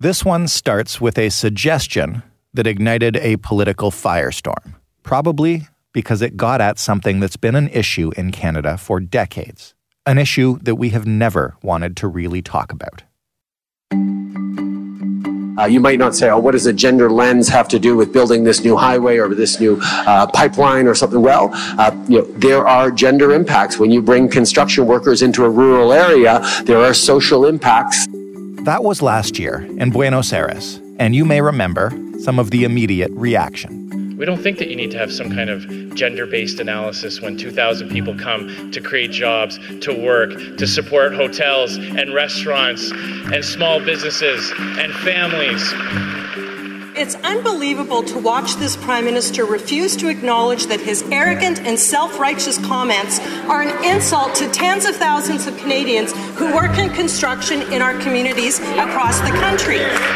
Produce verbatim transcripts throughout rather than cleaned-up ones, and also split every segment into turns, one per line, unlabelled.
This one starts with a suggestion that ignited a political firestorm, probably because it got at something that's been an issue in Canada for decades, an issue that we have never wanted to really talk about.
Uh, you might not say, oh, what does a gender lens have to do with building this new highway or this new uh, pipeline or something? Well, uh, you know, there are gender impacts. When you bring construction workers into a rural area, there are social impacts.
That was last year in Buenos Aires, and you may remember some of the immediate reaction.
We don't think that you need to have some kind of gender-based analysis when two thousand people come to create jobs, to work, to support hotels and restaurants and small businesses and families.
It's unbelievable to watch this Prime Minister refuse to acknowledge that his arrogant and self-righteous comments are an insult to tens of thousands of Canadians who work in construction in our communities across the country.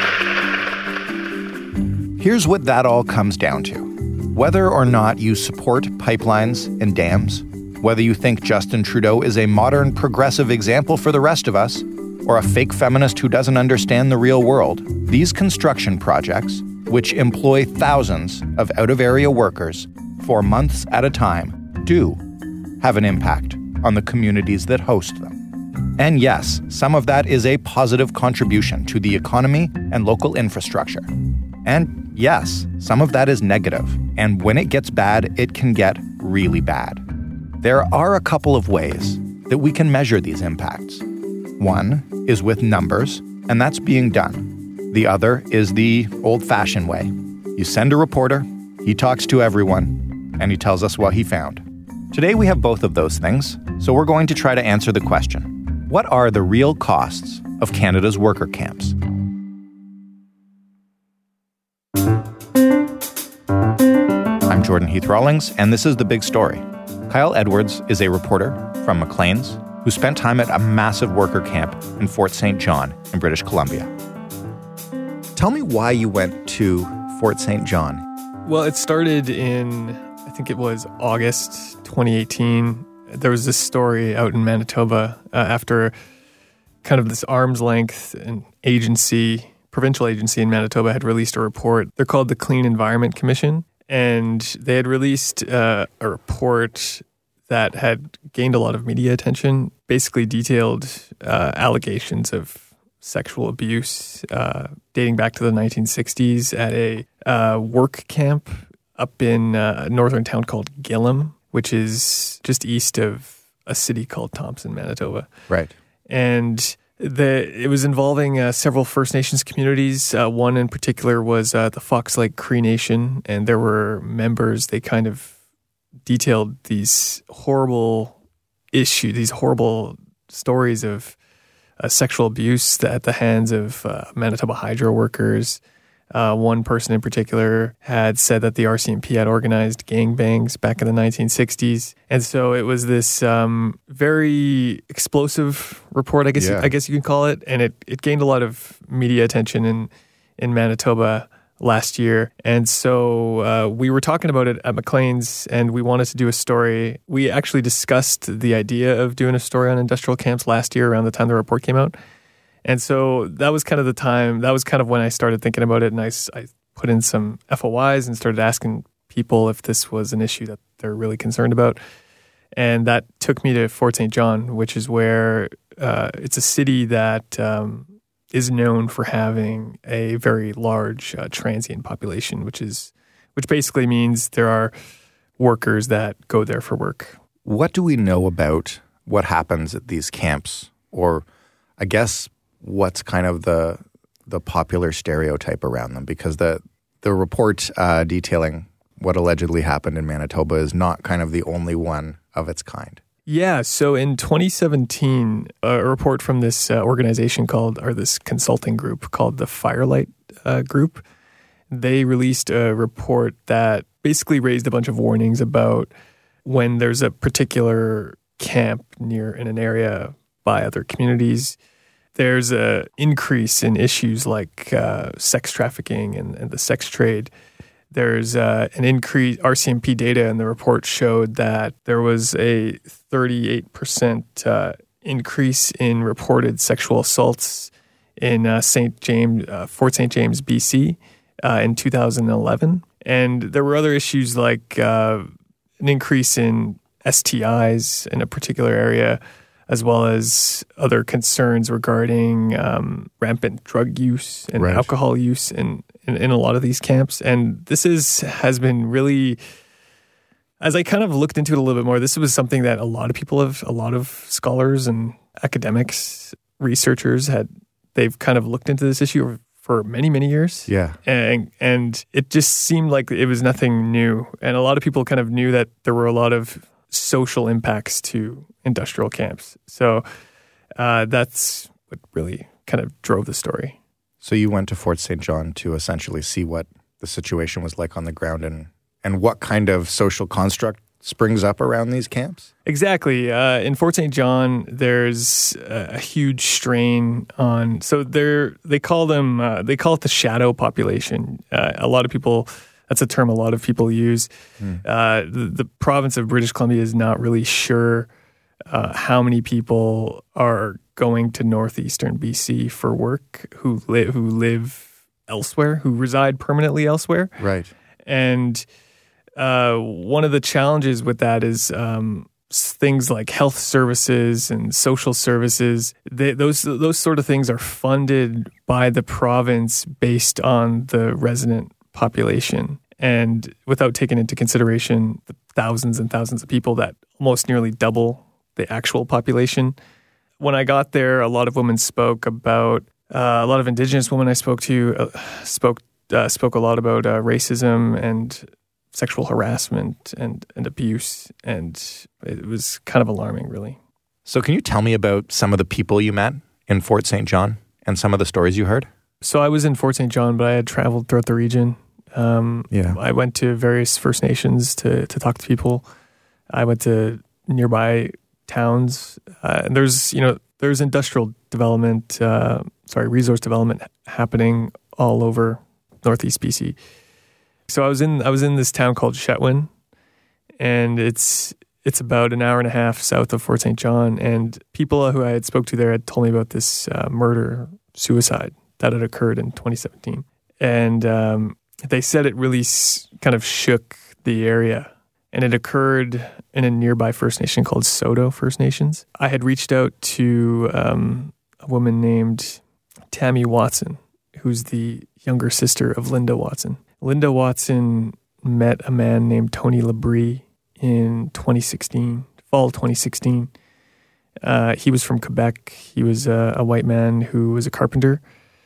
Here's what that all comes down to. Whether or not you support pipelines and dams, whether you think Justin Trudeau is a modern progressive example for the rest of us, or a fake feminist who doesn't understand the real world, these construction projects, which employ thousands of out-of-area workers for months at a time, do have an impact on the communities that host them. And yes, some of that is a positive contribution to the economy and local infrastructure. And yes, some of that is negative, and when it gets bad, it can get really bad. There are a couple of ways that we can measure these impacts. One is with numbers, and that's being done. The other is the old-fashioned way. You send a reporter, he talks to everyone, and he tells us what he found. Today we have both of those things, so we're going to try to answer the question: what are the real costs of Canada's worker camps? I'm Jordan Heath-Rawlings, and this is The Big Story. Kyle Edwards is a reporter from Maclean's who spent time at a massive worker camp in Fort Saint John in British Columbia. Tell me why you went to Fort Saint John.
Well, it started in, I think it was August twenty eighteen. There was this story out in Manitoba uh, after kind of this arm's length an agency, provincial agency in Manitoba had released a report. They're called the Clean Environment Commission. And they had released uh, a report that had gained a lot of media attention, basically detailed uh, allegations of sexual abuse uh, dating back to the nineteen sixties at a uh, work camp up in a northern town called Gillam, which is just east of a city called Thompson, Manitoba.
Right.
And The, it was involving uh, several First Nations communities. Uh, one in particular was uh, the Fox Lake Cree Nation, and there were members. They kind of detailed these horrible issues, these horrible stories of uh, sexual abuse at the hands of uh, Manitoba Hydro workers. Uh, one person in particular had said that the R C M P had organized gangbangs back in the nineteen sixties. And so it was this um, very explosive report, I guess
yeah.
I guess you can call it. And it, it gained a lot of media attention in, in Manitoba last year. And so uh, we were talking about it at Maclean's, and we wanted to do a story. We actually discussed the idea of doing a story on industrial camps last year around the time the report came out. And so that was kind of the time, that was kind of when I started thinking about it, and I, I put in some F O Is and started asking people if this was an issue that they're really concerned about. And that took me to Fort Saint John, which is where uh, it's a city that um, is known for having a very large uh, transient population, which is which basically means there are workers that go there for work.
What do we know about what happens at these camps, or I guess what's kind of the the popular stereotype around them? Because the the report uh, detailing what allegedly happened in Manitoba is not kind of the only one of its kind.
Yeah, so in twenty seventeen, a report from this uh, organization called, or this consulting group called the Firelight uh, Group, they released a report that basically raised a bunch of warnings about when there's a particular camp near in an area by other communities, there's a increase in issues like uh, sex trafficking and, and the sex trade. There's uh, an increase, R C M P data in the report showed that there was a thirty-eight percent uh, increase in reported sexual assaults in uh, Saint James, uh, Fort Saint James, B C, uh, in two thousand eleven. And there were other issues like uh, an increase in S T Is in a particular area, as well as other concerns regarding um, rampant drug use and
right.
alcohol use in, in, in a lot of these camps. And this is has been really, as I kind of looked into it a little bit more, this was something that a lot of people have, a lot of scholars and academics, researchers had, they've kind of looked into this issue for many, many years.
Yeah.
And, and it just seemed like it was nothing new. And a lot of people kind of knew that there were a lot of social impacts to industrial camps. So uh, that's what really kind of drove the story.
So you went to Fort Saint John to essentially see what the situation was like on the ground and, and what kind of social construct springs up around these camps?
Exactly. Uh, in Fort Saint John, there's a, a huge strain on. So they're they call them uh, they call it the shadow population. Uh, a lot of people. That's a term a lot of people use. Mm. Uh, the, the province of British Columbia is not really sure uh, how many people are going to northeastern B C for work who live who live elsewhere, who reside permanently elsewhere.
Right.
And uh, one of the challenges with that is um, things like health services and social services. They, those those sort of things are funded by the province based on the resident population, and without taking into consideration the thousands and thousands of people that almost nearly double the actual population. When I got there, a lot of women spoke about, uh, a lot of Indigenous women I spoke to uh, spoke uh, spoke a lot about uh, racism and sexual harassment and, and abuse, and it was kind of alarming, really.
So can you tell me about some of the people you met in Fort Saint John and some of the stories you heard?
So I was in Fort Saint John, but I had traveled throughout the region. Um,
yeah.
I went to various First Nations to, to talk to people. I went to nearby towns. Uh, and there's, you know, there's industrial development, uh, sorry, resource development happening all over Northeast B C. So I was in I was in this town called Chetwynd, and it's it's about an hour and a half south of Fort Saint John. And people who I had spoke to there had told me about this uh, murder suicide that had occurred in twenty seventeen, and um, they said it really s- kind of shook the area. And it occurred in a nearby First Nation called Soto First Nations. I had reached out to um, a woman named Tammy Watson, who's the younger sister of Linda Watson. Linda Watson met a man named Tony Labrie in twenty sixteen, fall twenty sixteen. Uh, he was from Quebec. He was a, a white man who was a carpenter.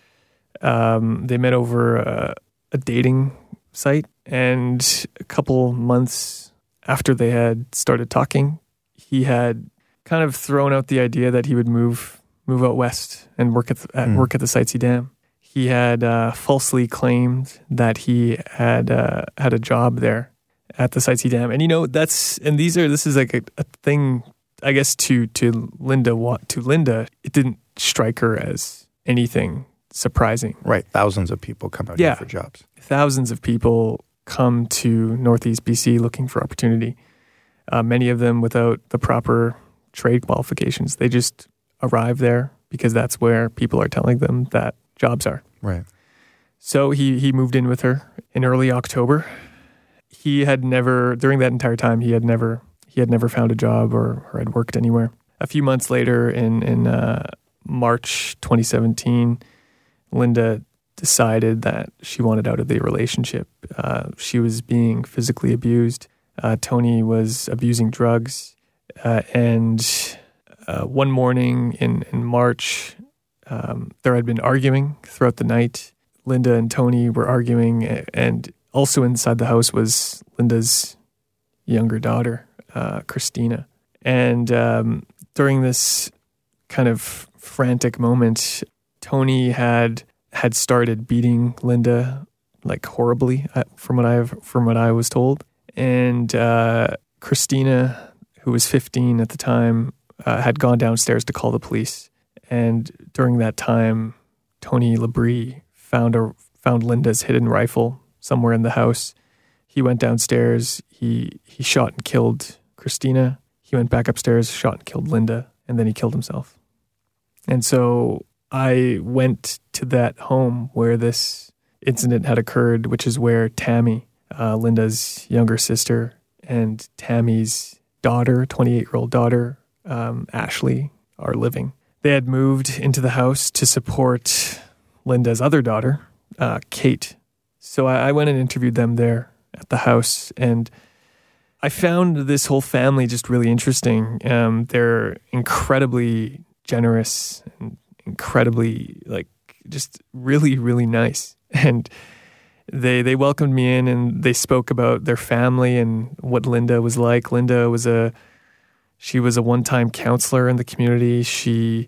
Um, they met over a, a dating site, and a couple months after they had started talking, he had kind of thrown out the idea that he would move move out west and work at the, at, mm. work at the Sightsee Dam. He had uh, falsely claimed that he had uh, had a job there at the Sightsee Dam, and you know that's and these are this is like a, a thing. I guess to to Linda to Linda, it didn't strike her as anything surprising.
Right, thousands of people come out
yeah.
here for jobs.
Thousands of people come to Northeast B C looking for opportunity. Uh, many of them without the proper trade qualifications. They just arrive there because that's where people are telling them that jobs are.
Right.
So he he moved in with her in early October. He had never, during that entire time, he had never he had never found a job or, or had worked anywhere. A few months later, in in uh, March twenty seventeen, Linda decided that she wanted out of the relationship. Uh, she was being physically abused. Uh, Tony was abusing drugs, uh, and uh, one morning in in March. Um, there had been arguing throughout the night. Linda and Tony were arguing, and also inside the house was Linda's younger daughter, uh, Christina. And um, during this kind of frantic moment, Tony had had started beating Linda like horribly, from what I from what I was told. And uh, Christina, who was fifteen at the time, uh, had gone downstairs to call the police. And during that time, Tony Labrie found a found Linda's hidden rifle somewhere in the house. He went downstairs. He he shot and killed Christina. He went back upstairs, shot and killed Linda, and then he killed himself. And so I went to that home where this incident had occurred, which is where Tammy, uh, Linda's younger sister, and Tammy's daughter, twenty-eight-year-old daughter, um, Ashley, are living. They had moved into the house to support Linda's other daughter, uh, Kate. So I, I went and interviewed them there at the house, and I found this whole family just really interesting. Um, they're incredibly generous and incredibly, like, just really, really nice. And they they welcomed me in, and they spoke about their family and what Linda was like. Linda was a she was a one-time counselor in the community. She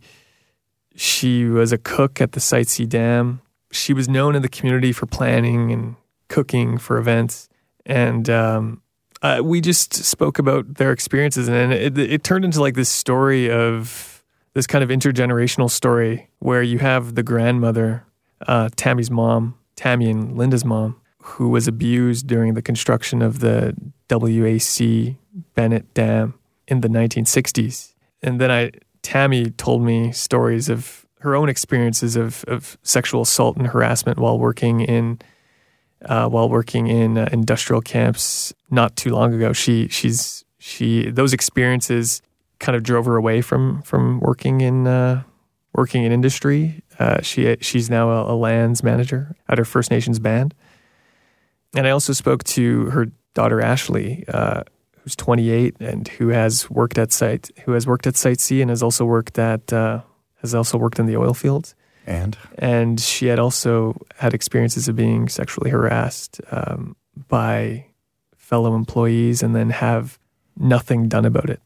she was a cook at the Site C Dam. She was known in the community for planning and cooking for events. And um, uh, we just spoke about their experiences, and it, it turned into like this story of this kind of intergenerational story where you have the grandmother, uh, Tammy's mom, Tammy and Linda's mom, who was abused during the construction of the W A C Bennett Dam in the nineteen sixties. And then I, Tammy told me stories of her own experiences of, of sexual assault and harassment while working in uh, while working in uh, industrial camps not too long ago. She she's she those experiences kind of drove her away from from working in uh, working in industry. Uh, she she's now a, a lands manager at her First Nations band. And I also spoke to her daughter Ashley, uh, who's twenty-eight and who has worked at site who has worked at Site C and has also worked at uh, has also worked in the oil fields.
And
and she had also had experiences of being sexually harassed um, by fellow employees, and then have nothing done about it.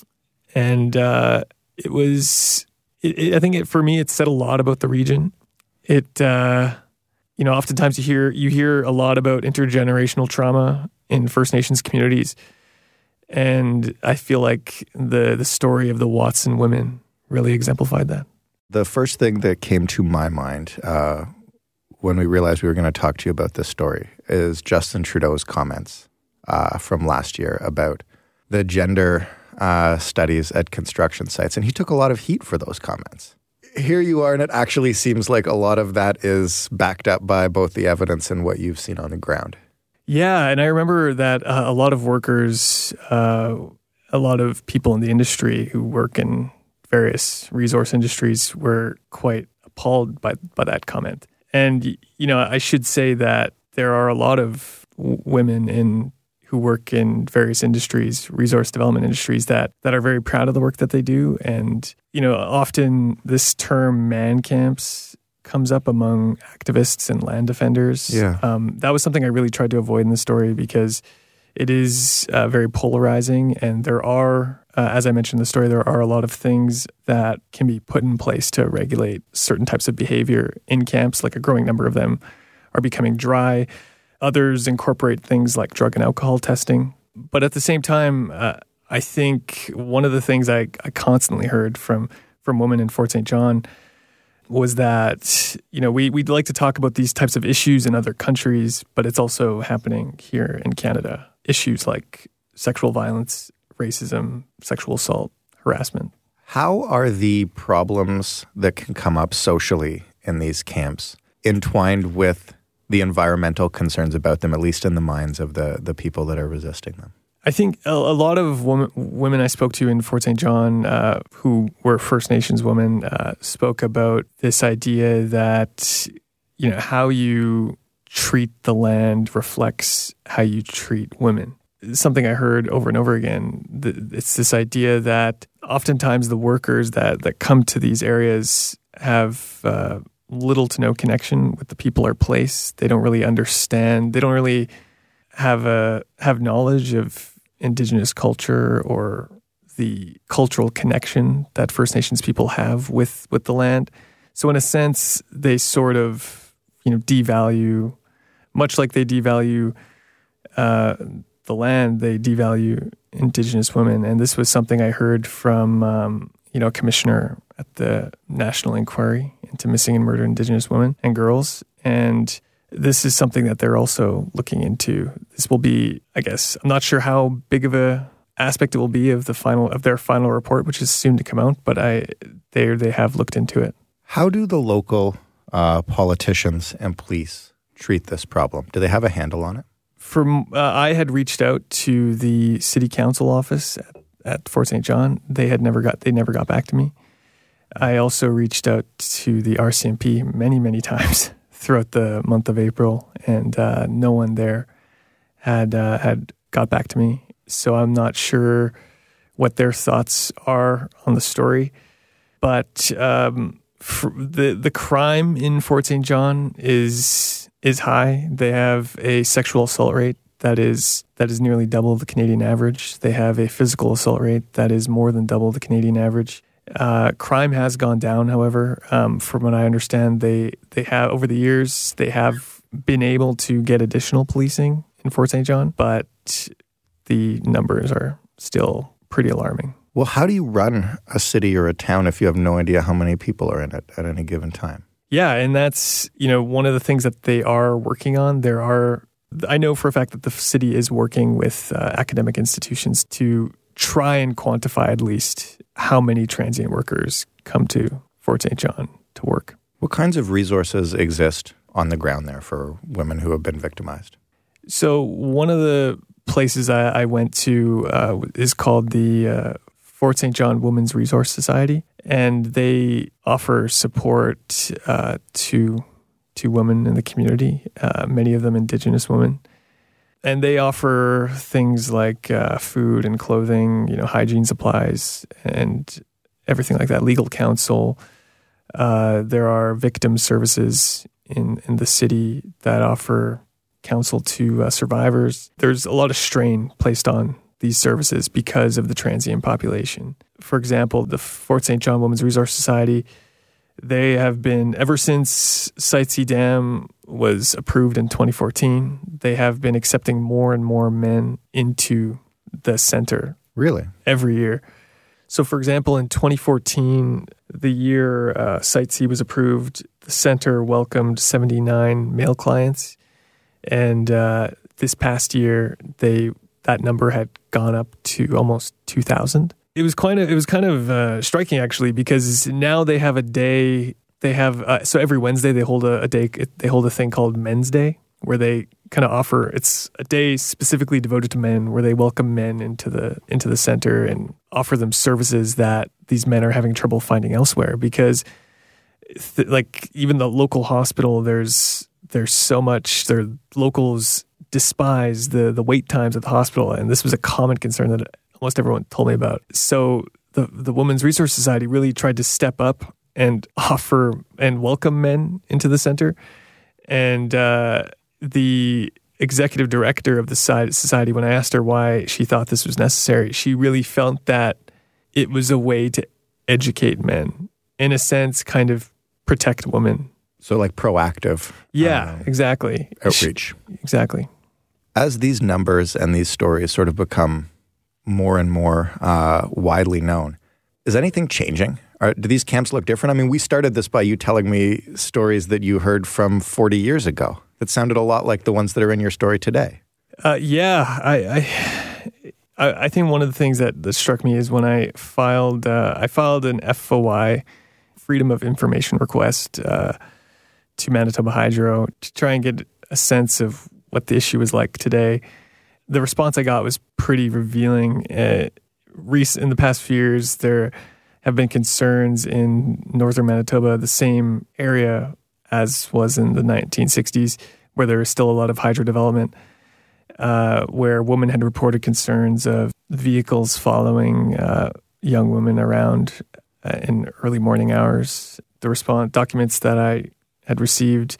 And uh, it was, it, it, I think it, for me, it said a lot about the region. It, uh, you know, oftentimes you hear you hear a lot about intergenerational trauma in First Nations communities, and I feel like the the story of the Watson women really exemplified that.
The first thing that came to my mind uh, when we realized we were going to talk to you about this story is Justin Trudeau's comments uh, from last year about the gender uh, studies at construction sites. And he took a lot of heat for those comments. Here you are, and it actually seems like a lot of that is backed up by both the evidence and what you've seen on the ground.
Yeah, and I remember that uh, a lot of workers, uh, a lot of people in the industry who work in various resource industries were quite appalled by by that comment. And, you know, I should say that there are a lot of w- women in who work in various industries, resource development industries, that that are very proud of the work that they do. And, you know, often this term man camps comes up among activists and land defenders.
Yeah.
Um, that was something I really tried to avoid in the story, because it is uh, very polarizing, and there are, uh, as I mentioned in the story, there are a lot of things that can be put in place to regulate certain types of behavior in camps, like a growing number of them are becoming dry. Others incorporate things like drug and alcohol testing. But at the same time, uh, I think one of the things I, I constantly heard from, from women in Fort Saint John was that, you know, we, we'd like to talk about these types of issues in other countries, but it's also happening here in Canada. Issues like sexual violence, racism, sexual assault, harassment.
How are the problems that can come up socially in these camps entwined with the environmental concerns about them, at least in the minds of the, the people that are resisting them?
I think a, a lot of women, women I spoke to in Fort Saint John uh, who were First Nations women uh, spoke about this idea that, you know, how you treat the land reflects how you treat women. Something I heard over and over again. It's this idea that oftentimes the workers that, that come to these areas have uh, little to no connection with the people or place. They don't really understand. They don't really have a have knowledge of Indigenous culture or the cultural connection that First Nations people have with, with the land. So in a sense, they sort of, you know, devalue, much like they devalue uh, the land, they devalue Indigenous women. And this was something I heard from, um, you know, a commissioner at the National Inquiry into Missing and Murdered Indigenous Women and Girls. And this is something that they're also looking into. This will be, I guess, I'm not sure how big of a aspect it will be of the final of their final report, which is soon to come out, but I they they have looked into it.
How do the local uh, politicians and police treat this problem? Do they have a handle on it?
From uh, I had reached out to the city council office at, at Fort Saint John. They had never got they never got back to me. I also reached out to the R C M P many many times throughout the month of April, and uh, no one there had uh, had got back to me. So I'm not sure what their thoughts are on the story, but um, the the crime in Fort Saint John is is high. They have a sexual assault rate that is that is nearly double the Canadian average. They have a physical assault rate that is more than double the Canadian average. Uh, crime has gone down, however. Um, from what I understand, they they have over the years they have been able to get additional policing in Fort Saint John, but the numbers are still pretty alarming.
Well, how do you run a city or a town if you have no idea how many people are in it at any given time?
Yeah, and that's, you know, one of the things that they are working on. There are, I know for a fact that the city is working with uh, academic institutions to try and quantify at least how many transient workers come to Fort Saint John to work.
What kinds of resources exist on the ground there for women who have been victimized?
So one of the places I, I went to uh, is called the uh, Fort Saint John Women's Resource Society, and they offer support uh, to to women in the community, uh, many of them Indigenous women. And they offer things like uh, food and clothing, you know, hygiene supplies and everything like that, legal counsel. Uh, there are victim services in, in the city that offer counsel to uh, survivors. There's a lot of strain placed on these services because of the transient population. For example, the Fort Saint John Women's Resource Society, they have been, ever since Site C Dam was approved in twenty fourteen, they have been accepting more and more men into the center.
Really?
Every year. So, for example, in twenty fourteen, the year uh, Site C was approved, the center welcomed seventy-nine male clients. And uh, this past year, they that number had gone up to almost two thousand. It was kind of it was kind of uh, striking, actually, because now they have a day. They have uh, so every Wednesday they hold a, a day. They hold a thing called Men's Day, where they kind of offer. It's a day specifically devoted to men, where they welcome men into the into the center and offer them services that these men are having trouble finding elsewhere. Because, th- like even the local hospital, there's there's so much. Their locals despise the the wait times at the hospital, and this was a common concern that almost everyone told me about. So the the Women's Resource Society really tried to step up and offer and welcome men into the center. And uh, the executive director of the society, when I asked her why she thought this was necessary, she really felt that it was a way to educate men, in a sense, kind of protect women.
So like proactive.
Yeah,
um,
exactly.
Outreach.
Exactly.
As these numbers and these stories sort of become more and more uh, widely known, is anything changing? Are, do these camps look different? I mean, we started this by you telling me stories that you heard from forty years ago that sounded a lot like the ones that are in your story today.
Uh, yeah, I, I, I think one of the things that, that struck me is when I filed, uh, I filed an F O I, Freedom of Information request, uh, to Manitoba Hydro to try and get a sense of what the issue is like today. The response I got was pretty revealing. Uh, in the past few years, there have been concerns in northern Manitoba, the same area as was in the nineteen sixties, where there was still a lot of hydro development, uh, where women had reported concerns of vehicles following uh, young women around uh, in early morning hours. The response documents that I had received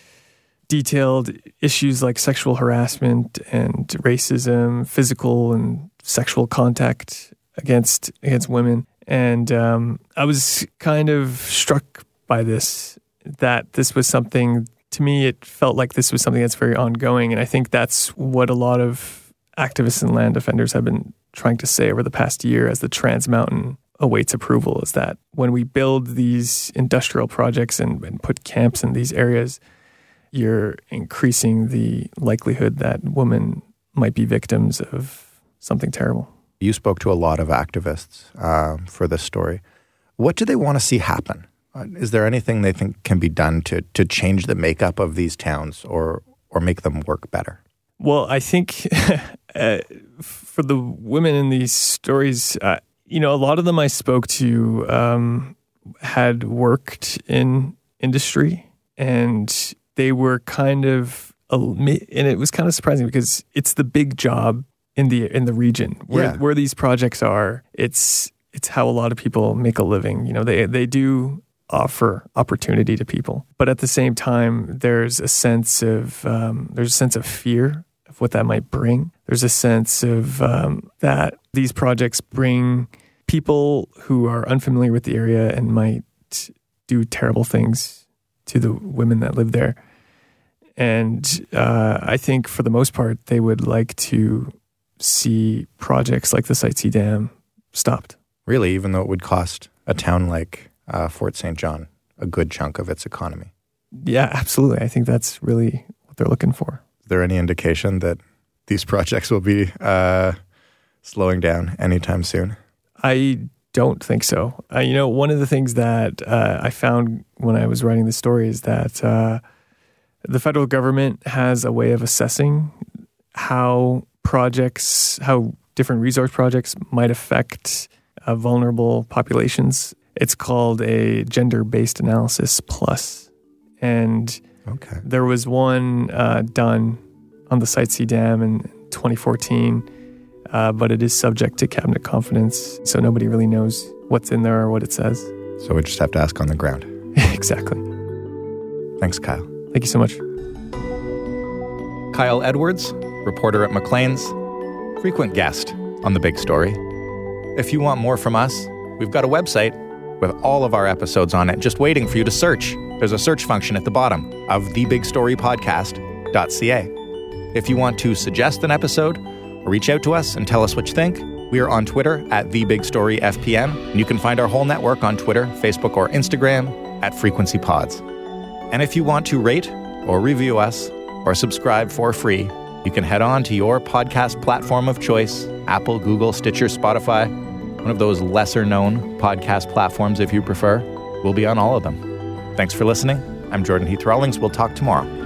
detailed issues like sexual harassment and racism, physical and sexual contact against against women. And um, I was kind of struck by this, that this was something, to me, it felt like this was something that's very ongoing. And I think that's what a lot of activists and land defenders have been trying to say over the past year as the Trans Mountain awaits approval, is that when we build these industrial projects and, and put camps in these areas, you're increasing the likelihood that women might be victims of something terrible.
You spoke to a lot of activists um, for this story. What do they want to see happen? Uh, is there anything they think can be done to to change the makeup of these towns or or make them work better?
Well, I think uh, for the women in these stories, uh, you know, a lot of them I spoke to um, had worked in industry, and they were kind of, and it was kind of surprising because it's the big job in the in the region where
Yeah.
where these projects are. It's it's how a lot of people make a living. You know, they they do offer opportunity to people, but at the same time, there's a sense of um, there's a sense of fear of what that might bring. There's a sense of um, that these projects bring people who are unfamiliar with the area and might do terrible things to the women that live there. And uh, I think for the most part, they would like to see projects like the Site C Dam stopped.
Really, even though it would cost a town like uh, Fort Saint John a good chunk of its economy.
Yeah, absolutely. I think that's really what they're looking for.
Is there any indication that these projects will be uh, slowing down anytime soon?
I don't think so. Uh, you know, one of the things that uh, I found when I was writing the story is that uh, the federal government has a way of assessing how projects, how different resource projects might affect uh, vulnerable populations. It's called a gender-based analysis plus. And
Okay.
there was one uh, done on the Site C Dam in twenty fourteen, uh, but it is subject to cabinet confidence, so nobody really knows what's in there or what it says.
So we just have to ask on the ground.
Exactly.
Thanks, Kyle.
Thank you so much.
Kyle Edwards, reporter at Maclean's, frequent guest on The Big Story. If you want more from us, we've got a website with all of our episodes on it, just waiting for you to search. There's a search function at the bottom of the big story podcast dot c a. If you want to suggest an episode or reach out to us and tell us what you think, we are on Twitter at the big story f p m, and you can find our whole network on Twitter, Facebook, or Instagram at Frequency Pods. And if you want to rate or review us or subscribe for free, you can head on to your podcast platform of choice, Apple, Google, Stitcher, Spotify, one of those lesser-known podcast platforms if you prefer. We'll be on all of them. Thanks for listening. I'm Jordan Heath Rawlings. We'll talk tomorrow.